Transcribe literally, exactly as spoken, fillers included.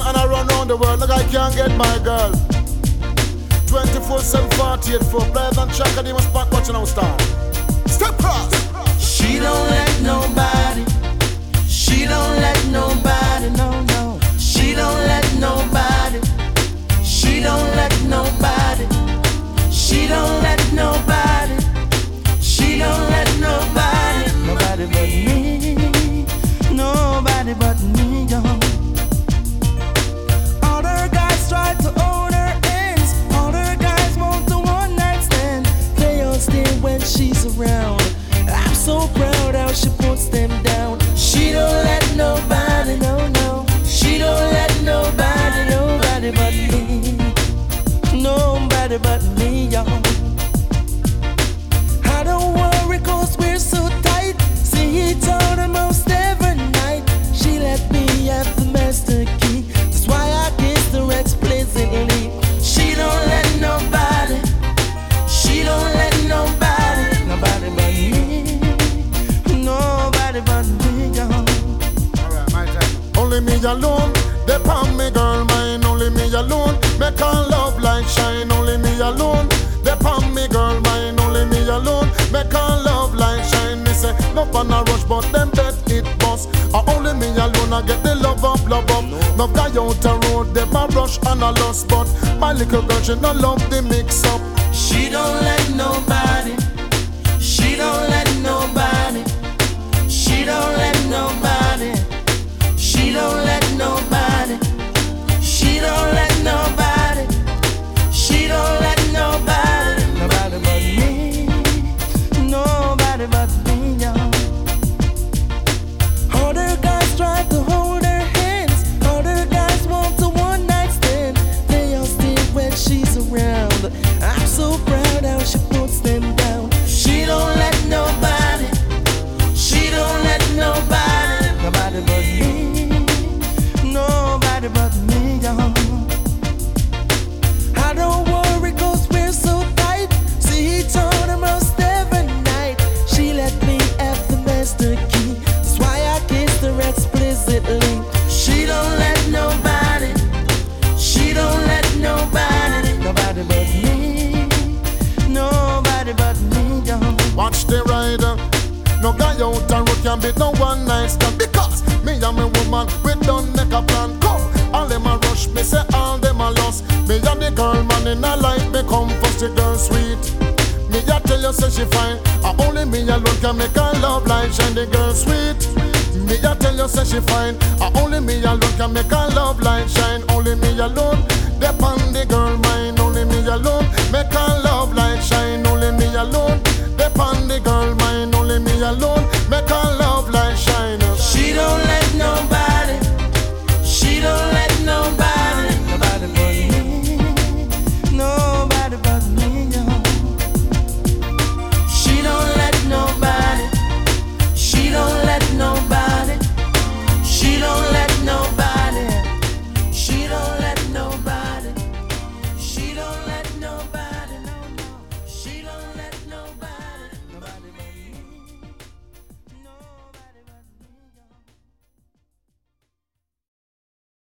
And I run around the world like I can't get my girl. twenty-four seven, forty-eight four. Players and track and even spot watching our star. Step cross. She don't let nobody. She don't let nobody. No, no. She don't let nobody. She don't let nobody. She don't let nobody. She don't let nobody. Nobody but me. Nobody but me, yo. All her guys try to own her ends. All her guys want the one night stand. They all stay when she's around. I'm so proud how she puts them down. She don't let nobody, no, no. She don't let nobody, nobody but me. Nobody but me, yo. I don't worry cause we're so tight. See it on almost every night. She let me have the master key. That's why I kiss her explicitly. She don't let nobody. She don't let nobody. Nobody but me. Nobody but me, yo. Alright, my time. Only me alone. They palm me girl mine. Only me alone. Make her love like shine. Only me alone. They palm me girl mine. Only me alone. Make her love like shine. Me say love on a rush, but them bet it bust. I only me alone. I get the love up, love up. No guy out the road. They a rush and a lost, but my little girl she no love the mix up. She don't let nobody. She don't let nobody. She don't let nobody. She don't let nobody. She don't let nobody. She don't let nobody. Nobody but me. Nobody but me, yo. Other guys try to hold her hands. Other guys want a one night stand. They all stay when she's around. I'm so proud how she puts them down. She don't let nobody. She don't let nobody. Nobody but me. Nobody but me, yo. I don't worry cause we're so tight. See it on almost every night. She let me have the master key. That's why I kissed her explicitly. She don't let nobody. She don't let nobody. Nobody but me. Nobody but me, yo. Watch the rider. No guy out the road can beat no one night stand. Because me and my woman, we don't make a plan. Come, all them a rush, me say all them a lost. Me and the girl man in a life, me come first, the girl sweet. Me a tell you say she fine. I only me alone can make her love like shine. The girl sweet. Me a tell you say she fine. I only me alone can make her love like shine. Only me alone, depend the girl mine. Only me alone, make her love like shine. Only me alone, depend the girl mine. Only me alone.